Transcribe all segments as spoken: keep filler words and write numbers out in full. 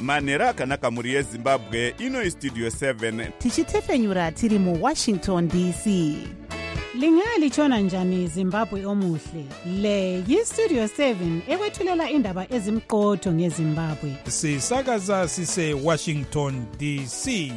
manhero akanaka mhuri yezimbabwe. Ino istudio seven tichitefenyura tiri muwashington D C. Lingalitshona njani Zimbabwe omuhle? Le yistudio seven ekwethulela indaba ezimqotho ngeZimbabwe. Sisakaza sise Washington D C.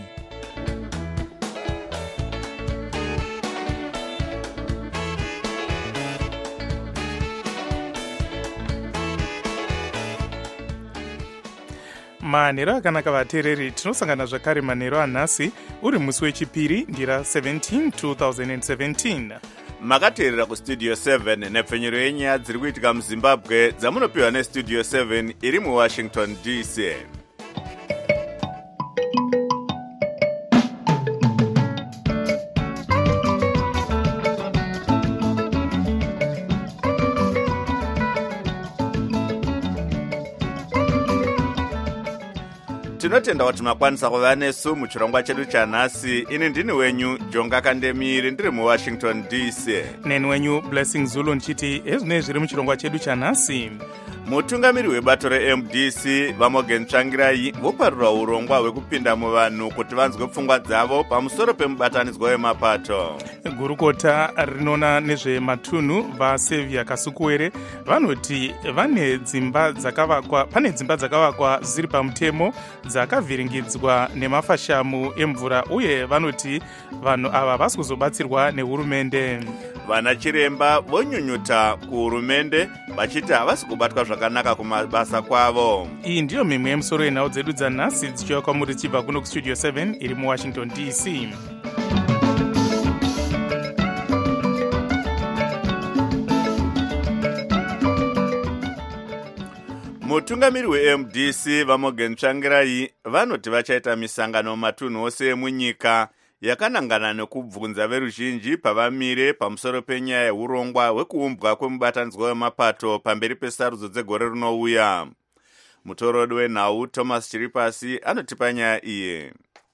Manhero akanaka vateereri, tinosangana zvakare manhero anhasi uri musi wechipiri ndira seventeen two thousand seventeen. makateerera kustudio seven nepfenyero yenyaya dziri kuitika muzimbabwe dzamunopiwa nestudio seven iri muwashington D C. Tinotenda kuti makwanisa kuva nesu muchirongwa chedu chanhasi. Ini ndini wenyu Jonga Kandemiri ndiri muwashington D C. Neni wenyu Blessing Zulu ndichiti ezvinei zviri muchirongwa chedu chanhasi. Mutungamiri webato re-M D C vaMorgan Tsvangirai voparura urongwa hwekupinda muvanhu kuti vanzwe pfungwa dzavo pamusoro pemubatanidzwa wemapato. Gurukota rinoona nezvematunhu vaSevia Kasukuwere vanoti vane dzimba dzakavakwa pane dzimba dzakavakwa ziri pamutemo dzakavhiringidzwa nemafashamu emvura uye vanoti vanhu ava vasi kuzobatsirwa nehurumende. Vana chiremba vonyunyuta kuhurumende vachiti havasi kubatwa zvakanaka kumabasa kwavo. Iyi ndiyo mimwe yemusoro yenhau dzedu dzanhasi dzichiuya kwamuri chibva kuno kustudio seven iri muwashington D C. Mutungamiri we-M D C vaMorgan Tsvangirai vanoti vachaita misangano matunhu ose emunyika yakanangana nekubvunza veruzhinji pavamire pamusoro penyaya yeurongwa hwekuumbwa kwemubatanidzwa wemapato pamberi pesarudzo dzegore rinouya. Mutorodi wenhau Thomas Chiripasi anotipa nyaya iyi.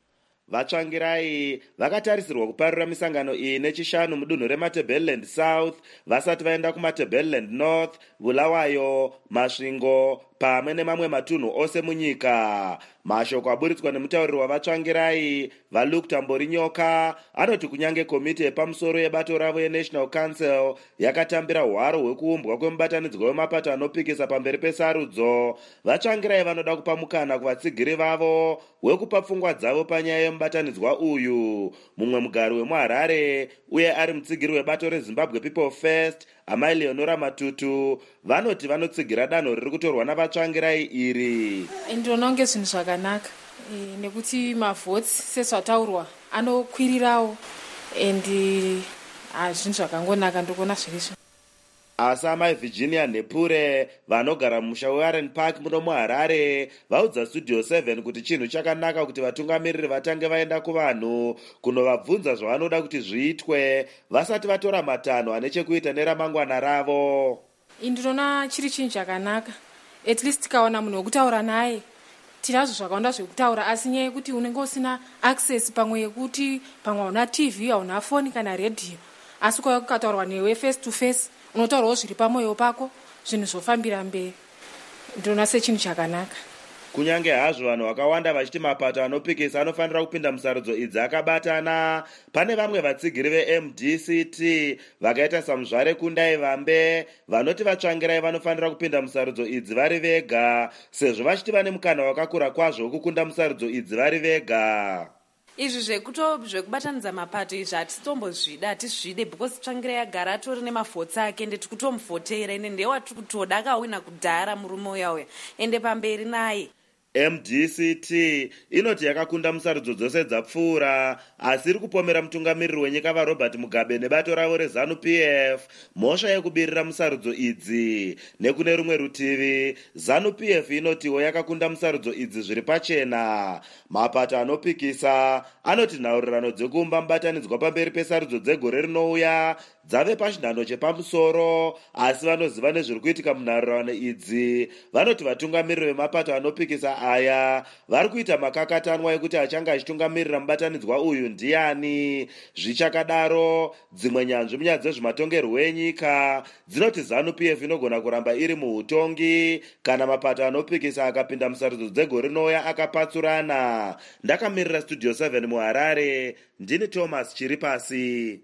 Vatsvangirai vakatarisirwa kuparura misangano iyi nechishanu mudunhu reMatabeleland South vasati vaenda kuMatabeleland North, Bulawayo, Masvingo pamwe nemamwe matunhu ose munyika. Mashoko aburitswa nemutauriri wavatsvangirai vaLuke Tamborinyoka anoti kunyange komiti yepamusoro yebato ravo yeNational Council yakatambira hwaro hwekuumbwa kwemubatanidzwa wemapato anopikisa pamberi pesarudzo, vatsvangirai vanoda kupa mukana kuvatsigiri vavo hwekupa pfungwa dzavo panyaya yemubatanidzwa uyu. Mumwe mugari wemuHarare uye ari mutsigiri webato reZimbabwe People First Amai Leonora Matutu vanoti vanotsigira danho riri kutorwa navatsvangirai iri. Ndinonge zvinhu zvakanaka nekuti mavhotsi sezvataurwa anokwirirawo endi zvinhu zvakangonaka ndikuona zviri zvino. Asi amai Virginia Nepure vanogara mumusha weWarren Park muno muHarare vaudza studio seven kuti chinhu chakanaka kuti vatungamiriri vatange vaenda kuvanhu kunovabvunza zvavanoda kuti zviitwe vasati vatora matanho ane chekuita neramangwana ravo. Ndinoona chiri chinhu chakanaka, at least tikaona munhu wekutaura naye tinazvo zvakawanda zvekutaura, asi nyaya yekuti unenge usina access pamwe yekuti pamwe hauna T V hauna foni kana radio, asi ukauya kukataurwa newe face to face unotaurawo zviri pamwoyo pako zvinhu zvofambira mberi. Ndinoona sechinhu chakanaka. Kunyange hazvo vanhu vakawanda vachiti mapato anopikisa anofanira kupinda musarudzo idzi akabatana, pane vamwe vatsigiri ve-M D C T vakaita samuzvare Kundai Vambe vanoti vatsvangirai vanofanira kupinda musarudzo idzi vari vega sezvo vachiti vane mukana wakakura kwazvo wekukunda musarudzo idzi vari vega. Izvi zvekuto zvekubatanidza mapato izvi hatitombozvida, hatizvide because Tsvangirai agara atori nemavhotsi ake ende tikutomuvhotera ende ndewatiri kutoda akawina kudhara murume uya uya ende pamberi naye. M D C T inoti yakakunda musarudzo dzose dzapfuura asi iri kupomera mutungamiriri wenyika vaRobert Mugabe nebato ravo reZANU P F mhosva yekubirira musarudzo idzi. Nekune rumwe rutivi ZANU P F inotiwo yakakunda musarudzo idzi zviri pachena. Mapato anopikisa anoti nhaurirano dzekuumba mubatanidzwa pamberi pesarudzo dzegore rinouya dzave pachinhano chepamusoro, asi vanoziva nezviri kuitika munhaurirano idzi vanoti vatungamiriri vemapato anopikisa aya vari kuita makakatanwa ekuti achange achitungamirira mubatanidzwa uyu ndiani. Zvichakadaro, dzimwe nyanzvi munyaya dzezvematongerwo enyika dzinoti ZANU-P F inogona kuramba iri muutongi kana mapato anopikisa akapinda musarudzo dzegore rinouya akapatsurana. Ndakamirira Studio seven muHarare, ndini Thomas Chiripasi.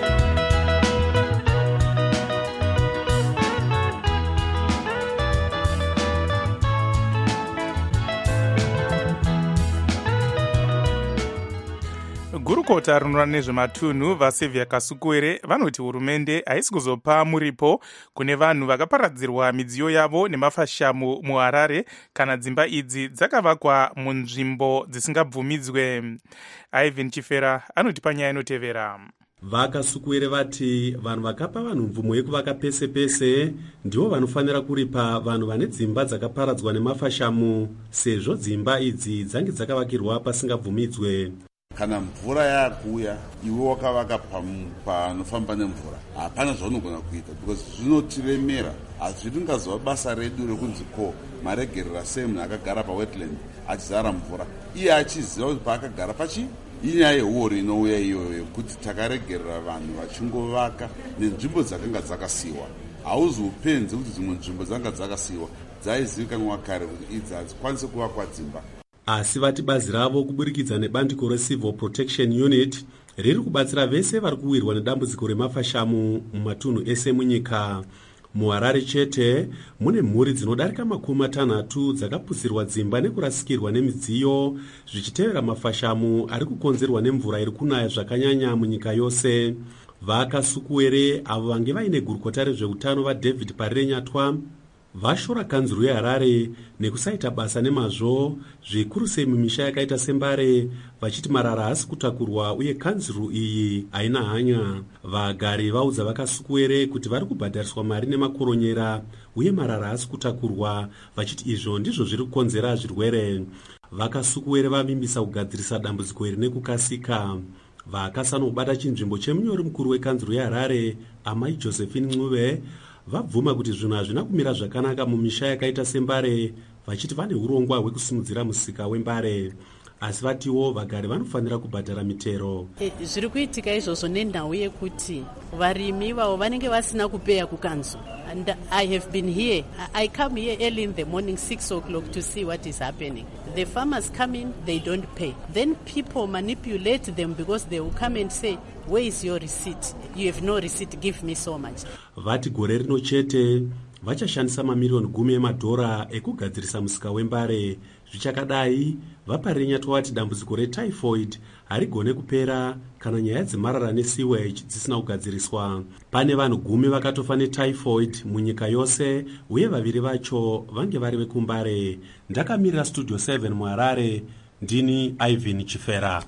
gurukota rinoona nezvematunhu vaSylvia Kasukwere vanoti hurumende haisi kuzopa muripo kune vanhu vakaparadzirwa midziyo yavo nemafashamu muHarare kana dzimba idzi dzakavakwa munzvimbo dzisingabvumidzwe. Ivan Chifera anoti panyaya inotevera. VaKasukwere vati vanhu vakapa vanhu mvumo yekuvaka pese pese ndivo vanofanira kuripa vanhu vane dzimba dzakaparadzwa nemafashamu, sezvo dzimba idzi dzange dzakavakirwa pasingabvumidzwe. Kana mvura yakuya iwe wakavaka panofamba nemvura, hapana zvaunogona kuita because zvinotiremera. Hazviringazova basa redu rekunzi ko maregerera sei munhu akagara pawetland achizara mvura, iye achiziva kuti paakagara pachi inyaya yehuori inouya iyoyo yekuti takaregerera vanhu vachingovaka nenzvimbo dzakanga dzakasiyiwa. Hauzi upenzi kuti dzimwe nzvimbo dzanga dzakasiyiwa dzaizivikanwa kare kuti idzi hadzikwanisi kuvakwa dzimba. Asi vati bazi ravo kuburikidza nebandiko reCivil Protection Unit riri kubatsira vese vari kuwirwa nedambudziko remafashamu mumatunhu ese munyika. MuHarare chete mune mhuri dzinodarika makumi matanhatu dzakapusirwa dzimba nekurasikirwa nemidziyo zvichitevera mafashamu ari kukonzerwa nemvura iri kunaya zvakanyanya munyika yose. VaKasukwere avo vange vaine gurukota rezveutano vaDavid Parirenyatwa vashora kanzuru yeHarare nekusaita basa nemazvo, zvikuru sei mumisha yakaita seMbare, vachiti marara haasi kutakurwa uye kanzuru iyi haina hanya. Vagari vaudza vaKasukwere kuti vari kubhadhariswa mari nemakoronyera uye marara haasi kutakurwa, vachiti izvo ndizvo zviri kukonzera zvirwere. VaKasukwere vavimbisa kugadzirisa dambudziko iri nekukasika. Vakasanobata chinzvimbo chemunyori mukuru wekanzuru yeHarare Amai Josephine Ncube vabvuma kuti zvinhu hazvina kumira zvakanaka mumisha yakaita seMbare, vachiti vane urongwa hwekusimudzira musika weMbare. Asi vatiwo vagari vanofanira kubhadhara mitero. Zviri kuitika izvozvo nenhau yekuti varimi ivavo vanenge vasina kupeya kukanzu. And I have been here. I come here early in the morning, six o'clock, to see what is happening. The farmers come in, they don't pay. Then people manipulate them because they will come and say, where is your receipt? You have no receipt, give me so much. Vati gore rino chete vachashandisa mamiliyoni gumi emadhora ekugadzirisa musika weMbare. Zvichakadai, vaParirenyatwa vati dambudziko retyphoid harigone kupera kana nyaya dzemarara nesewage dzisina kugadziriswa. Pane vanhu gumi vakatofa netyphoid munyika yose uye vaviri vacho vange vari vekuMbare. Ndakamirira Studio seven muHarare, ndini Ivan Chifera.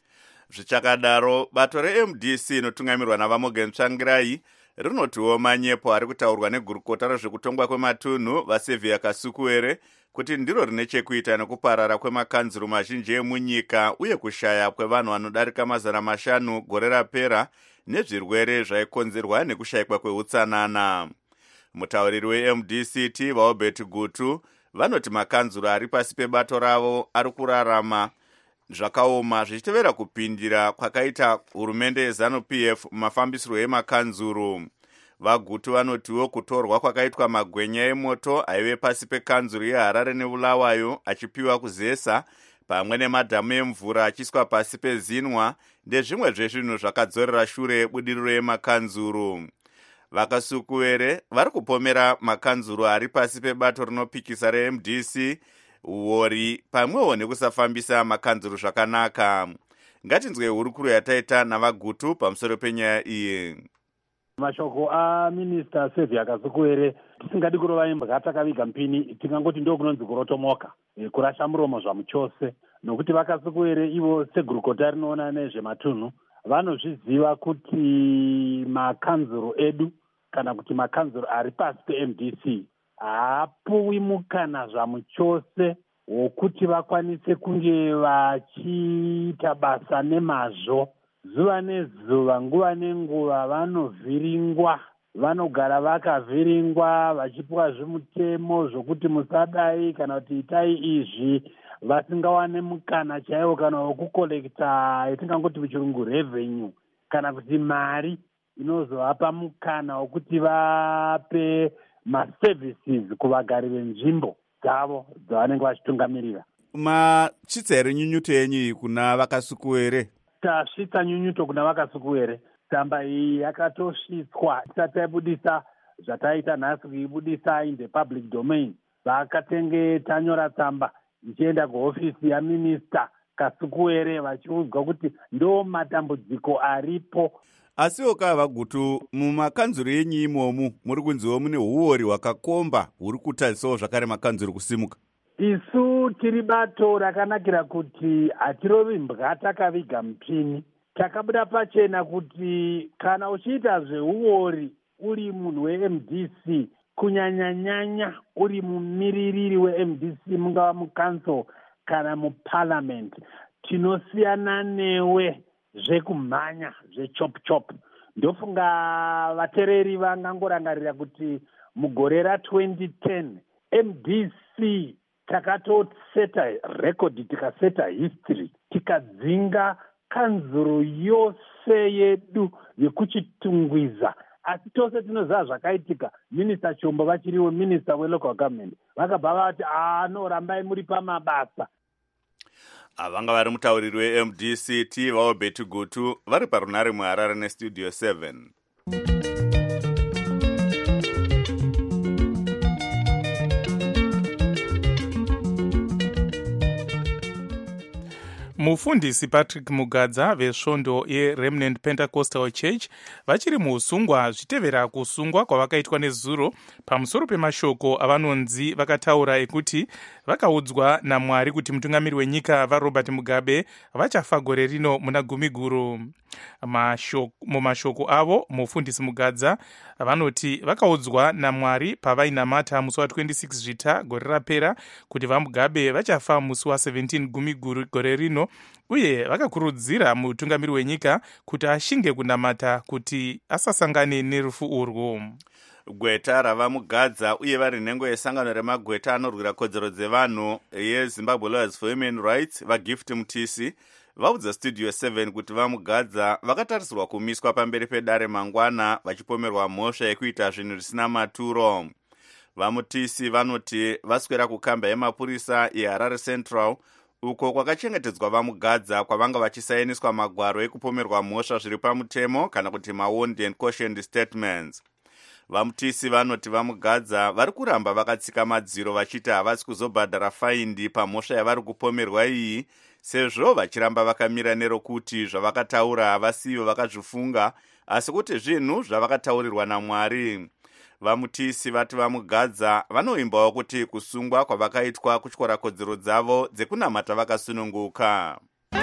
Zvichakadaro, bato reM D C inotungamirwa naVaMorgan Tsvangirai rinotiwo manyepo ari kutaurwa negurukota rezvekutongwa kwematunhu vaSylvia Kasukwere kuti ndiro rine chekuita nekuparara kwemakanzuru mazhinji emunyika uye kushaya kwevanhu vanodarika mazana mashanu gore rapera nezvirwere zvaikonzerwa nekushayikwa kweutsanana. Mutauriri weM D C T vaObert Gutu vanoti makanzuru ari pasi pebato ravo ari kurarama zvakaoma zvichitevera kupindira kwakaita hurumende yeZANU-P F mumafambisiro emakanzuru. VaGutu vanotiwo kutorwa kwakaitwa magwenya emoto aive pasi pekanzuru yeHarare neBulawayo achipiwa kuZesa pamwe nemadhamu emvura achiswa pasi peZinwa ndezvimwe zvezvinhu zvakadzorera shure budiriro yemakanzuru. VaKasukwere vari kupomera makanzuru ari pasi pebato rinopikisa reM D C uori pamwewo nekusafambisa makanzuru zvakanaka. Ngatinzwe hurukuro yataita navaGutu pamusoro penyaya iyi. Mashoko aMinista Sylvia Kasukwere tisingadi kurova imbwa takaviga mpini tingangoti ndo kunonzi kurotomoka kurasha muromo zvamuchose, nokuti vaKasukwere ivo segurukota rinoona nezvematunhu vanozviziva kuti makanzuru edu kana kuti makanzuru ari pasi peM D C haapuwi mukana zvamuchose wokuti vakwanise kunge vachiita basa nemazvo. Zuva nezuva, nguva nenguva vanovhiringwa vanogara vakavhiringwa vachipiwa zvimutemo zvokuti musadai kana kuti itai izvi, vasingawane mukana chaiwo kana wekukolekta yatingangoti muchirungu revenue, kana kuti mari inozovapa mukana wekuti vape maservices kuvagari venzvimbo dzavo dzavanenge vachitungamirira. Machitsa here nyunyuto yenyu kuna vakasukuwere? Tasvitsa nyunyuto kuna vakasukuwere. Tsamba iyi yakatosvitswa tisati taibudisa zvataita nhasi kuibudisa in the public domain. Vakatenge tanyora tsamba ichienda kuhofisi yaminista Kasukuwere vachiudzwa kuti ndo matambudziko aripo. Asiwo kava gutu mumakanzuro yenyu imomu muri kunziwo mune huori hwakakomba huri kutarisawo zvakare makanzuro kusimuka. Isu tiri bato rakanakira kuti hatirovi mbwa takaviga mupini. Takabuda pachena kuti kana uchiita zveuori uri munhu we-M D C, kunyanya-nyanya uri mumiririri we-M D C, mungava mucouncil kana muparliament, tinosiyana newe zvekumhanya zvechop-chop. Ndofunga vatereri vangangorangarira kuti mugore ra-twenty ten M D C takatoseta record, tikaseta history, tikadzinga kanzuro yose yedu yekuchitungwiza. Asi tose tinoziva zvakaitika. Minista Chombo vachiriwo minista welocal government vakabva vati anorambai muri pamabasa. Avanga vari mutauriri we-M D C T vao Betty Gutu vari parunare muHarare nestudio seven. Mufundisi Patrick Mugadza vesvondo yeRemnant Pentecostal Church vachiri muusungwa zvitevera kusungwa kwavakaitwa nezuro pamusoro pemashoko avanonzi vakataura ekuti vakaudzwa naMwari kuti mutungamiri wenyika vaRobert Mugabe vachafa gore rino muna gumi guru. Mumashoko avo mufundisi Mugadza vanoti vakaudzwa naMwari pavainamata musi wa twenty-six zvita gore rapera kuti vaMugabe vachafa musi wa seventeen gumi guru gore rino, uye vakakurudzira mutungamiri wenyika kuti ashinge kunamata kuti asasangane nerufu urwu. Gweta ravaMugadza uye vari nhengo yesangano remagweta anorwira kodzero dzevanhu yeZimbabwe Lawyers for Human Rights vaGift Mutisi vaudza studio seven kuti vaMugadza vakatarisirwa kumiswa pamberi pedare mangwana vachipomerwa mhosva yekuita zvinhu zvisina maturo. VaMutisi vanoti vaswera kukamba yemapurisa yeHarare Central uko kwakachengetedzwa vaMugadza kwavanga vachisainiswa magwaro ekupomerwa mhosva zviri pamutemo kana kuti mawondi and cautioned statements. VaMutisi vanoti vaMugadza vari kuramba vakatsika madziro vachiti havasi kuzobhadhara faindi pamhosva yavari kupomerwa iyi, sezvo vachiramba vakamira nerokuti zvavakataura havasivo vakazvifunga asi kuti zvinhu zvavakataurirwa naMwari. VaMutisi vati vaMugadza vanoimbawo kuti kusungwa kwavakaitwa kutyora kodzero dzavo dzekunamata vakasununguka.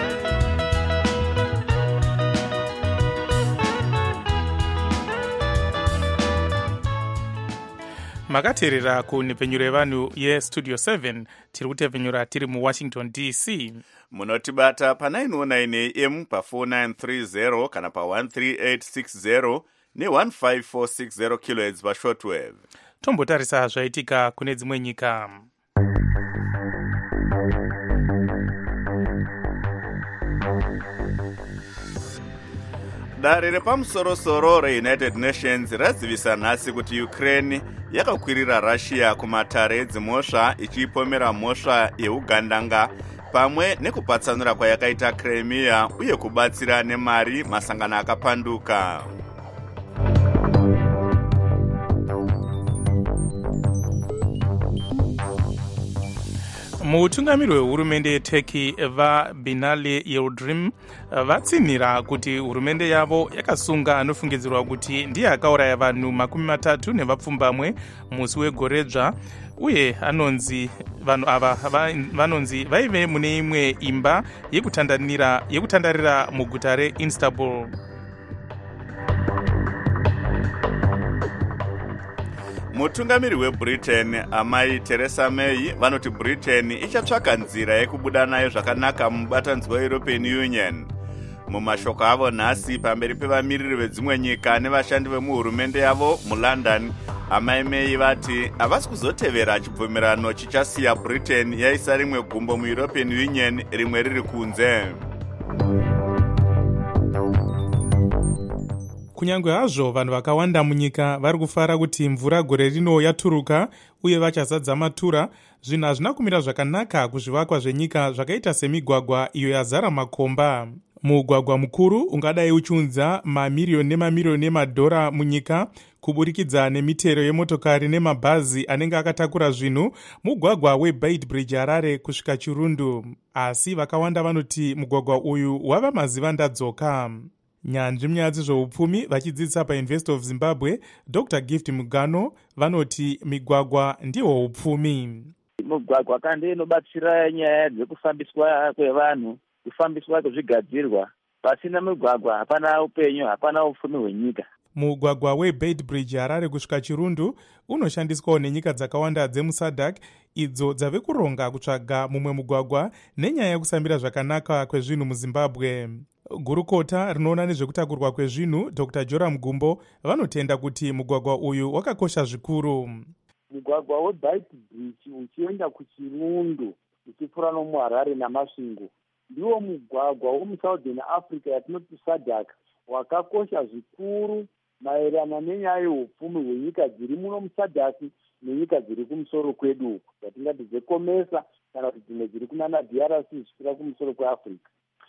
Makateerera kunhepfenyuro yevanhu yestudio seven tiri kutepfenyura tiri muWashington D C. Munotibata pa nine oh nine A M pa four nine three zero kana pa one three eight six zero ne one five four six zero kilohertz pa shortwave. Tombotarisa zvaitika kune dzimwe nyika. Dare repamusorosoro reUnited Nations radzivisa nhasi kuti Ukraine yakakwirira Russia kumatare edzimhosva ichipomera mhosva yeugandanga pamwe nekupatsanura kwayakaita Crimea uye kubatsira nemari masangano akapanduka. Mutungamiri wehurumende yeTurkey vaBinali Yildirim vatsinhira kuti hurumende yavo yakasunga anofungidzirwa kuti ndiye akauraya vanhu makumi matatu nevapfumbamwe musi wegoredzva, uye anonzi vanhu ava vanonzi vaive mune imwe imba yekutandarira muguta reIstanbul. Mutungamiri weBritain amai Theresa May vanoti Britain ichatsvaka nzira yekubuda nayo zvakanaka mubatanidzwa weEuropean Union. mumashoko avo nhasi pamberi pevamiriri vedzimwe nyika nevashandi vemuhurumende yavo mulondon, amai May vati havasi kuzotevera chibvumirano chichasiya Britain yaisa rimwe gumbo muEuropean Union rimwe riri kunze. Kunyange hazvo vanhu vakawanda munyika vari kufara kuti mvura gore rino yaturuka uye vachazadza matura, zvinhu hazvina kumira zvakanaka kuzvivakwa zvenyika zvakaita semigwagwa iyo yazara makomba. Mugwagwa mukuru ungadai uchiunza mamiriyoni nemamiriyoni emadhora munyika kuburikidza nemitero yemotokari nemabhazi anenge akatakura zvinhu, mugwagwa weBeitbridge Harare kusvika Chirundu. Asi vakawanda vanoti mugwagwa uyu wava mazivandadzoka. Nyanzvi munyaya dzezveupfumi vachidzidzisa paUniversity of Zimbabwe, Doctor Gift Mugano vanoti migwagwa ndiwo upfumi. Mugwagwa kandi inobatsira nyaya dzekufambiswa kwevanhu, kufambiswa kwezvigadzirwa. Pasina mugwagwa hapana upenyu, hapana upfumi hwenyika. Mugwagwa weBeitbridge Harare kusvika Chirundu unoshandiswawo nenyika dzakawanda dzemuSADC idzo dzave kuronga kutsvaga mumwe mugwagwa nenyaya yekusambira zvakanaka kwezvinhu muZimbabwe. Gurukota rinoona nezvekutakurwa kwezvinhu Doctor Joram Gumbo vanotenda kuti mugwagwa uyu wakakosha zvikuru. Mugwagwa weBeitbridge uchienda kuChirundu uchipfuura nomuHarare naMasvingo ndiwo mugwagwa womuSouthern Africa yatinoti SADC wakakosha zvikuru maererano nenyaya yeupfumi hwenyika dziri muno muSADC nenyika dziri kumusoro kwedu uku dzatingati dzekomesa kana kuti dzimwe dziri kunana D R C zvisvika kumusoro kweAfrica.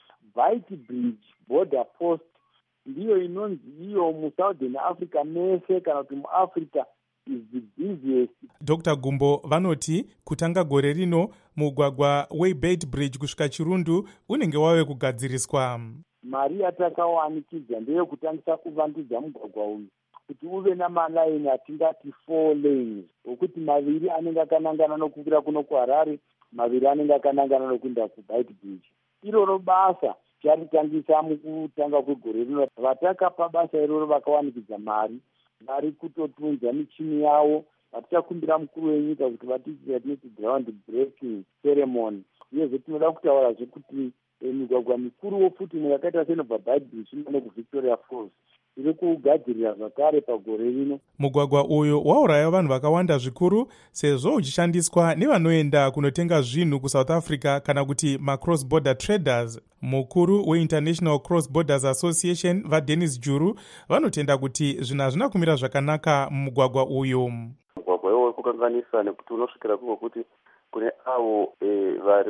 Beitbridge border post ndiyo inonzi iyo muSouthern Africa mese kana kuti muAfrica is the busiest. Doctor Gumbo vanoti kutanga gore rino mugwagwa weBeitbridge kusvika Chirundu unenge wave kugadziriswa. Mari yatakawanikidza ndeye kutangisa kuvandudza mugwagwa uyu kuti uve namalaini atingati four lanes okuti maviri anenge akanangana nokukwira kuno kuHarare, maviri anenge akanangana nokuenda kuBeitbridge. Iroro basa charitangisa mukutanga kwegore rino. Vatakapa basa iroro vakawanikidza mari, vari kutotunza michini yavo. Vatichakumbira mukuru wenyika kuti vatiitire tinoti ground breaking ceremony. Uyezve tinoda kutaura zvekuti migwagwa mikuru wofuti imwe yakaita senobva Beitbridge ino kuVictoria Falls iri kugadzirira zvakare pagore rino. Mugwagwa uyu wauraya vanhu vakawanda zvikuru sezvo uchishandiswa nevanoenda kunotenga zvinhu kuSouth Africa kana kuti macross border traders. Mukuru weInternational Cross Borders Association vaDennis Juru vanotenda kuti zvinhu hazvina kumira zvakanaka mumugwagwa uyu. Mugwagwa iwo kukanganisa nekuti unosvikira kuko kuti kune avo e, vari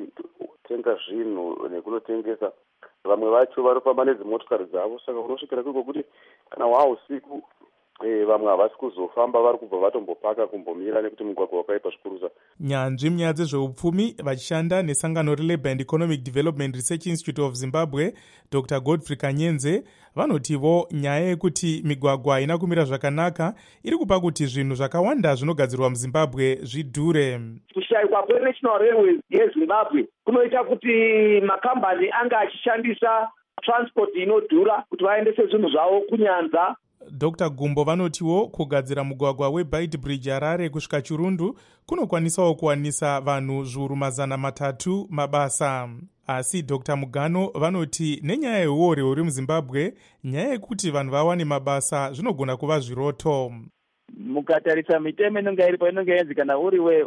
kutenga zvinhu nekunotengesa, vamwe vacho varifamba nedzimotokari dzavo, saka unosvikira kuko kuti kana wausiku e, vamwe havasi kuzofamba vari kubva vatombopaka kumbomira nekuti mugwagwa wakaipa zvikurusa. Nyanzvi munyaya dzezveupfumi vachishanda nesangano reLabour and Economic Development Research Institute of Zimbabwe, Doctor Godfrey Kanyenze vanotivo nyaya yekuti migwagwa haina kumira zvakanaka iri kupa kuti zvinhu zvakawanda zvinogadzirwa muZimbabwe zvidhure. Kushayikwa kweNational Railways yeZimbabwe kunoita kuti makambani anga achishandisa transport inodhura kuti vaendese zvinhu zvavo kunyanza. Doctor Gumbo vanotiwo kugadzira mugwagwa weBeitbridge Harare kusvika Chirundu kunokwanisawo kuwanisa vanhu zviuru mazana matatu mabasa. Asi Doctor Mugano vanoti nenyaya yeuori huri muZimbabwe, nyaya yekuti vanhu vawane mabasa zvinogona kuva zviroto. Mukatarisa mitemo inonga iripo inonga yenzi kana uri we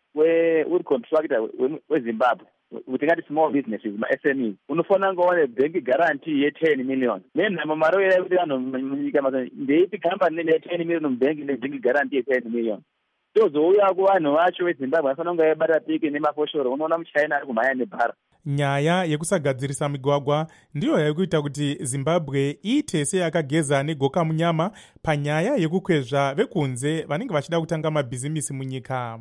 we uri contractor weZimbabwe utingati small businesses ma S M Es unofanira kuona bank guarantee ye ten million. Nenhamo mari yera kuti vanhu munyika mazana ndeipi company ne ten million mubank ne bank guarantee ye ten million. Tozouya kuvanhu vacho veZimbabwe vanofanira kunge vabata piki nemafoshoro. Unoona muChina ari kumhanya nebhara. Nyaya yekusagadzirisa migwagwa ndiyo yaikuita kuti Zimbabwe iite seyakageza negoka munyama panyaya yekukwezva vekunze vanenge vachida kutanga mabhizimisi munyika.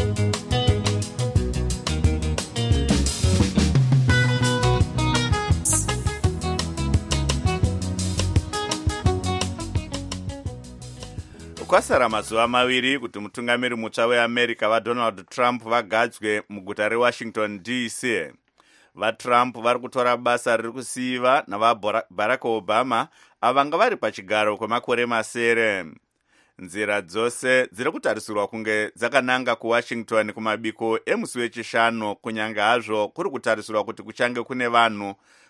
Kwasara mazuva maviri kuti mutungamiri mutsva weAmerica vaDonald Trump vagadzwe muguta reWashington D C. VaTrump vari kutora basa riri kusiyiva navaBarack Obama avanga vari pachigaro kwemakore masere. Nzira dzose dziri kutarisirwa kunge dzakananga kuWashington kumabiko emusi wechishanu, kunyange hazvo kuri kutarisirwa kuti kuchange kune vanhu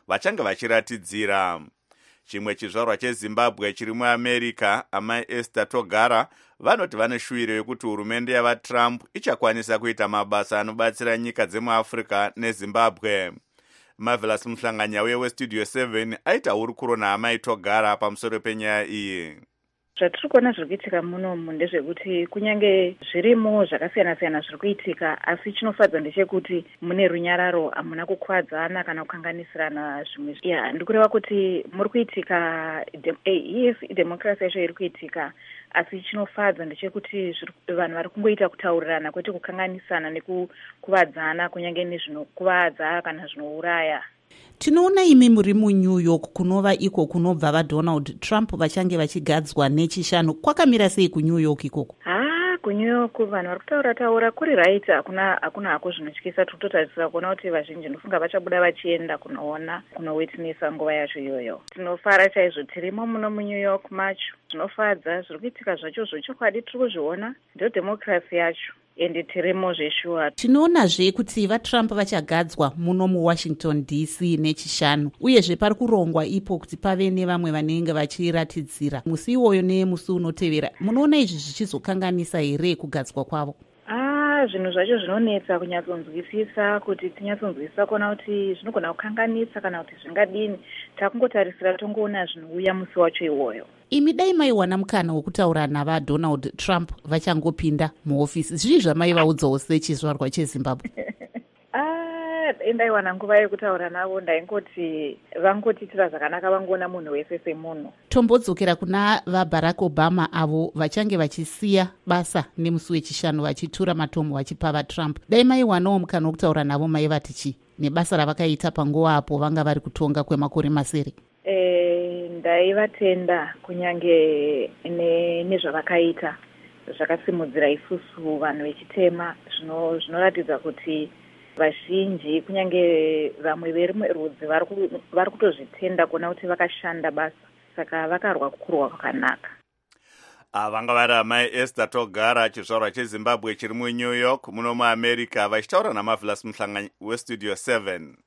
vachange vachiratidzira. Chimwe chizvarwa cheZimbabwe chiri muAmerica, amai Esther Togara, vanoti vane shuviro yekuti hurumende yavaTrump ichakwanisa kuita mabasa anobatsira nyika dzemuAfrica neZimbabwe. Marvelous Muhlanganyauye weStudio seven aita hurukuro naamai Togara pamusoro penyaya iyi. Zvatiri kuona zviri kuitika munomu ndezvekuti kunyange zvirimo zvakasiyana siyana zviri kuitika, asi chinofadza ndechekuti mune runyararo, hamuna kukwadzana kana kukanganisirana zvimwe. Ya, ndikureva kuti muri kuitika yes democracy yacho iri kuitika, asi chinofadza ndechekuti vanhu vari kungoita kutaurirana kwete kukanganisana nekukuvadzana, kunyange nezvinokuvadza kana zvinouraya. Tinoona imi muri muNew York kunova iko kunobva vaDonald Trump vachange vachigadzwa nechishanu. Kwakamira sei kuNew York ikoko? Ah, kuNew York vanhu vari kutaura taura kuri right, hakuna hakuna hako zvinotyisa. Tinototarisira kuona kuti vazhinji ndofunga vachabuda vachienda kunoona kunowitnesa nguva yacho iyoyo. Tinofara chaizvo tirimo muno muNew York macho. Zvinofadza zviri kuitika zvacho zvechokwadi tiri kuzviona, ndio democracy yacho. Ende tirimo zveshuwa. Tinoonazve kuti vaTrump vachagadzwa muno muWashington D C nechishanu, uyezve pari kurongwa ipo kuti pave nevamwe vanenge vachiratidzira musi iwoyo nemusi unotevera. Munoona izvi zvichizokanganisa here kugadzwa kwavo? Ah, zvinhu zvacho zvinonetsa kunyatsonzwisisa, kuti tinyatsonzwisisa kuona kuti zvinogona kukanganisa kana kuti zvingadini. Takungotarisira tongoona zvinouya musi wacho iwoyo. Imi dai maiwana mukana wokutaura navaDonald Trump vachangopinda muofisi, zvii zvamaivaudzawo sechizvarwa cheZimbabwe? Ah, ndaiwana nguva yekutaura navo, ndaingoti vangotiitira zvakanaka, vangoona munhu wese semunhu. Tombodzokera kuna vaBarack Obama avo vachange vachisiya basa nemusi wechishanu vachitura matomo vachipa vaTrump. Dai maiwanawo mukana wokutaura navo, maivati chii nebasa ravakaita panguva apo vanga vari kutonga kwemakore masere? E, ndaivatenda kunyange nezvavakaita zvakasimudzira isusu vanhu vechitema, zvinoratidza kuti vazhinji kunyange vamwe verimwe rudzi vari kutozvitenda kuona kuti vakashanda basa, saka vakarwa kukurwa kwakanaka. Vanga vari amai Esther Togara, chizvarwa cheZimbabwe chiri muNew York muno muAmerica, vachitaura naMarvelous Muhlanganyauye weStudio seven.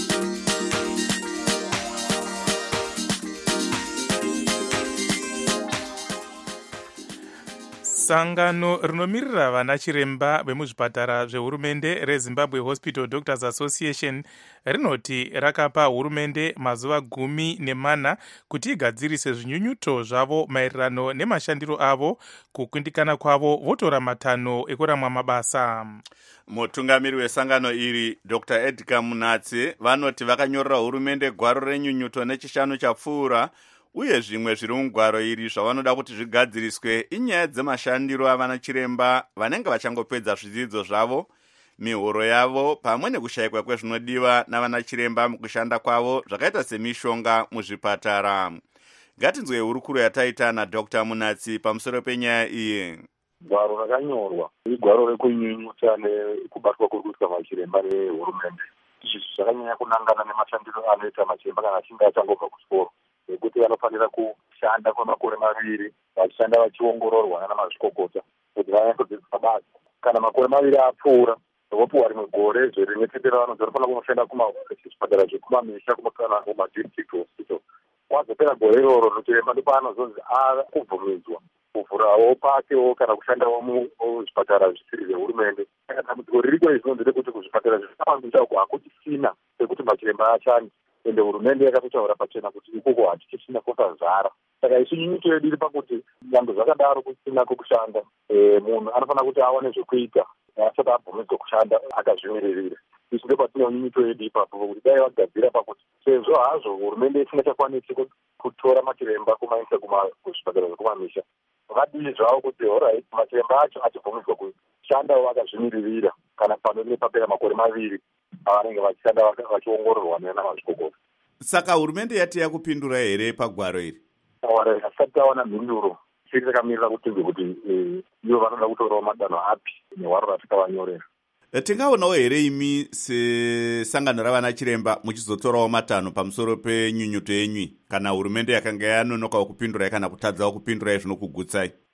Sangano rinomirira vana chiremba vemuzvipatara zvehurumende reZimbabwe Hospital Doctors Association rinoti rakapa hurumende mazuva gumi nemana kuti igadzirise zvinyunyuto zvavo maererano nemashandiro avo, kukundikana kwavo votora matanho ekuramwa mabasa. Mutungamiri wesangano iri Doctor Edgar Munatsi vanoti vakanyorera hurumende gwaro renyunyuto nechishanu chapfuura, uye zvimwe zviri mugwaro iri zvavanoda kuti zvigadziriswe inyaya dzemashandiro avana chiremba vanenge vachangopedza zvidzidzo zvavo, mihoro yavo, pamwe nekushayikwa kwezvinodiwa navana chiremba mukushanda kwavo zvakaita semishonga muzvipatara. Ngatinzwe hurukuro yataita naDr Munatsi pamusoro penyaya iyi. Gwaro rakanyorwa igwaro rekunyunyuta nekubatwa kuri kuitwa machiremba nehurumende. Izvi zvakanyanya kunangana nemashandiro anoita machiremba kana achinge achangobva kuchikoro, nekuti vanofanira kushanda kwemakore maviri vachishanda vachiongororwa nana mazvikokota kuti vayandodzidzisa basa. Kana makore maviri apfuura vopuwa rimwe gore zvirinetendera dzinofanira kunoshanda kuzvipatara zvekumamisha kana kumadistrict hospital. Kwazopera gore iroro zvochiremba ndipo anozonzi akubvumidzwa kuvhurawo pakewo kana kushandawo muzvipatara zvisiri zvehurumende. Kana dambudziko ririko zvinonzire kuti kuzvipatara zvisamanguchako hakuchisina sekuti machiremba ashandi, ende hurumende yakatotaura pachena kuti ikoko hatichisina kwakazara. Saka isu nyunyuto yedu iri pakuti nyangwe zvakadaro kusina kwekushanda, munhu anofanira kuti awane zvekuita asati abvumidzwa kushanda akazvimiririra. Isu ndipo patine nyunyuto yedu ipapo kuti dai vagadzira pakuti sezvo hazvo hurumende isingachakwanisi kutora machiremba kumaisa kuzvipatara zvekumamisha, vadii zvavo kuti orit machiremba acho achibvumidzwa kushandawo akazvimiririra kana panenge papera makore maviri avanenge vachishanda vachiongororwa nana mazvikokota. Saka hurumende yati yakupindura here pagwaro iri? Hasati tawana mhinduro, chiri takamirira kutinge kuti ivo vanoda kutorawo madanho api nehwaro ratakavanyorera. Tingaonawo here imi sesangano ravana chiremba muchizotorawo matanho pamusoro penyunyuto yenyu kana hurumende yakanga yanonokawo kupindurai kana kutadzawo kupindurai zvinokugutsai?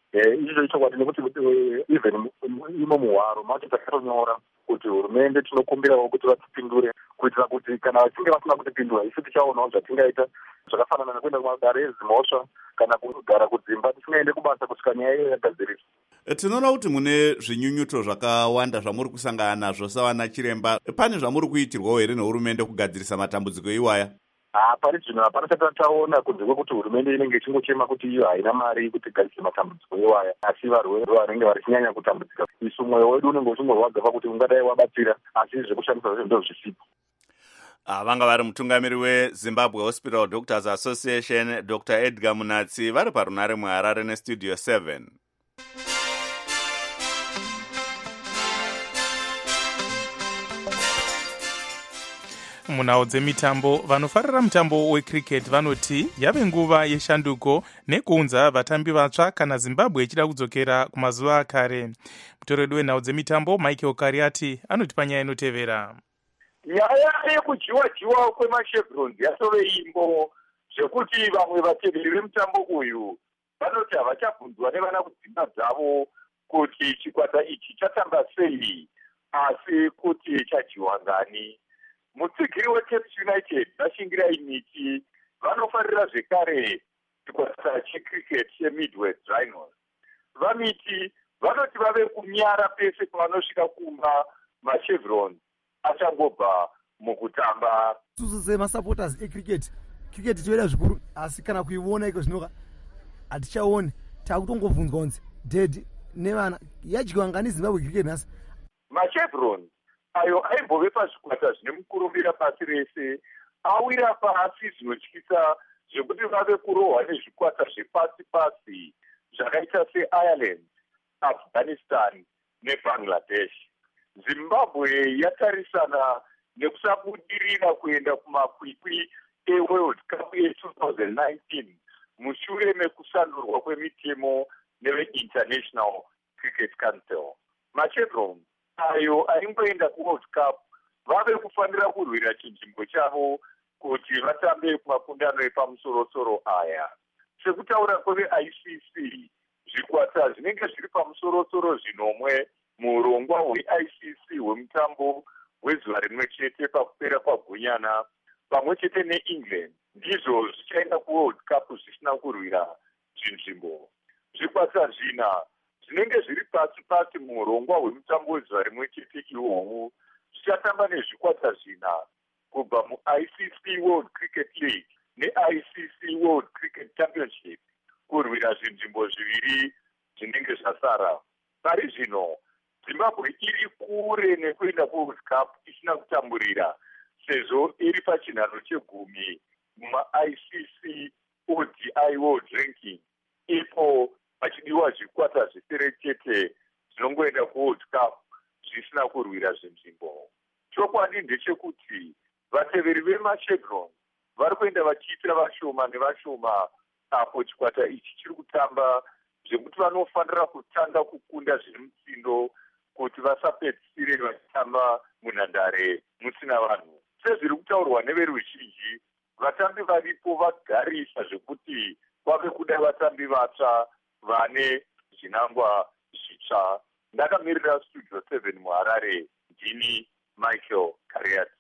izvo chokwadi nekuti even imo muhwaro macho takatonyora kuti hurumende tinokumbirawo kuti vatipindure kuitira kuti kana vachinge vasina kutipindura isu tichaonawo zvatingaita zvakafanana nekuenda kumadare ezimhosva kana kugara kudzimba tisingaende kubasa kusvika nyaya iyo yagadziriswa. Tinoona kuti mune zvinyunyuto zvakawanda zvamuri kusangana nazvo savana chiremba. Pane zvamuri kuitirwawo here nehurumende kugadzirisa matambudziko iwaya? Hapana zvino hapana chati taona kunze kwekuti hurumende inenge ichingochema kuti iyo haina mari kuti igadzise matambudziko iwaya, asi varwere vanenge vachinyanya kutambudzika isu mwoyo wedu unenge uchingorwadza pakuti ungadai wabatsira asi zvekushandisa zvinhu ndo zvisipo. Vanga vari mutungamiri weZimbabwe Hospital Doctors Association Doctor Edgar Munatsi vari parunare muHarare nestudio seven. Munhau dzemitambo vanofarira mutambo wecricket vanoti yave nguva yeshanduko nekuunza vatambi vatsva kana Zimbabwe ichida kudzokera kumazuva akare. Mutoredu wenhau dzemitambo Michael Kariati anoti panyaya inotevera. Nyaya yekudyiwa-dyiwa kwemashebrons yatove imbo zvekuti vamwe vateveri vemutambo uyu vanoti havachabvunzwa nevana kudzimba dzavo kuti chikwata ichi chatamba sei asi kuti chadyiwa ngani. Mutsigiri weCape United Nashingirai Miti vanofarira zvekare chikwata checricket cheMidwest Rhinos. Vamiti vanoti vave kunyara pese pavanosvika kumba mashebrons achangobva mukutamba. Susu semasupporters ecricket cricket toida zvikuru asi kana kuiona iko zvinoka hatichaoni takutongobvunzwa kunzi dead nevana yadyiwa ngani Zimbabwe cricket nhasi. Mashebrons ayo aimbove pazvikwata zvine mukurumbira pasi rese awira pasi zvinotyisa zvekuti vave kurohwa nezvikwata zvepasi pasi zvakaita seIreland, Afghanistan neBangladesh. Zimbabwe yatarisana nekusabudirira kuenda kumakwikwi eWorld Cup ye-twenty nineteen mushure mekusandurwa kwemitemo neve-International Cricket Council. Mashebrons ayo aingoenda kuWorld Cup vave kufanira kurwira chinzvimbo chavo kuti vatambe kumakundano epamusoro-soro aya. Sekutaura kweve-I C C, zvikwata zvinenge zviri pamusoro-soro zvinomwe muurongwa hwe-I C C hwemutambo hwezuva rimwe chete pakupera kwagunyana pamwe chete neEngland ndizvo zvichaenda kuWorld Cup zvisina kurwira zvinzvimbo. Zvikwata zvina zvinenge zviri pasi pasi muurongwa hwemutambo wezuva rimwe chete ihwohwo zvichatamba nezvikwata zvina kubva muI C C World Cricket League neI C C World Cricket Championship kurwira zvinzvimbo zviviri zvinenge zvasara. Pari zvino Zimbabwe iri kure nekuenda kuWorld Cup isina kutamburira sezvo iri pachinhano chegumi mumaI C C O D I World Ranking ipo pachidiwa zvikwata zvisere chete zvinongoenda kuWorld Cup zvisina kurwira zvinzvimbo. Chokwadi ndechekuti vateveri vemashebrons vari kuenda vachiitira vashoma nevashoma apo chikwata ichi chiri kutamba zvekuti vanofanira kutanga kukunda zviri mutsindo kuti vasapedzisire vachitamba munhandare musina vanhu. Sezviri kutaurwa neveruzhinji vatambi varipo vagarisa zvekuti kwave kuda vatambi vatsva vane zvinangwa zvitsva. Ndakamirira studio seven muHarare, ndini Michael Kariati.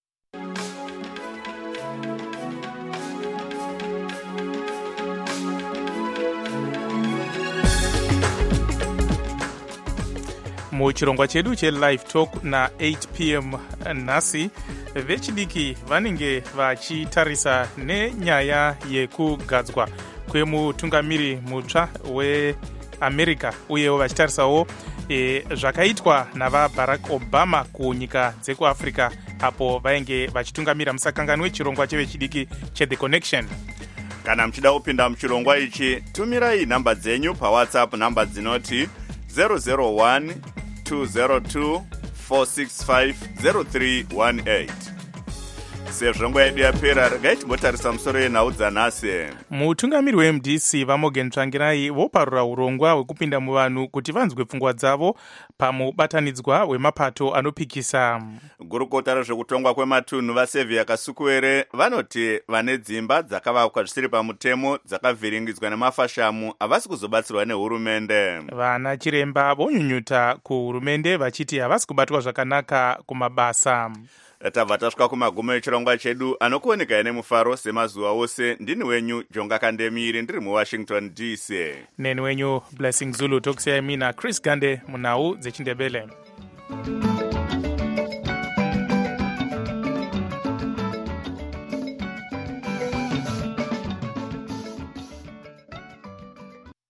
muchirongwa chedu chelive talk na-eight p m nhasi vechidiki vanenge vachitarisa nenyaya yekugadzwa kwemutungamiri mutsva weamerica uyewo vachitarisawo e, zvakaitwa navaBarack Obama kunyika dzekuafrica apo vainge vachitungamira musakangani wechirongwa chevechidiki cheThe Connection. Kana muchida kupinda muchirongwa ichi tumirai nhamba dzenyu pawhatsapp, nhamba dzinoti zero zero one two zero two four six five zero three one eight. sezvo nguva yedu yapera regai timbotarisa musoro yenhau dzanhasi. mutungamiri we-M D C vaMorgan Tsvangirai voparura urongwa hwekupinda muvanhu kuti vanzwe pfungwa dzavo pamubatanidzwa hwemapato anopikisa. gurukota rezvekutongwa kwematunhu vaSevia Kasukuwere vanoti vane dzimba dzakavakwa zvisiri pamutemo dzakavhiringidzwa nemafashamu havasi kuzobatsirwa nehurumende. vana chiremba vonyunyuta kuhurumende vachiti havasi kubatwa zvakanaka kumabasa. tabva tasvika kumagumo echirongwa chedu anokuoneka nemufaro semazuva ose. ndini wenyu Jonga Kandemiri ndiri muWashington D C. neni wenyu Blessing Zulu tokusiyai mina Chris Gande munhau dzechindebele.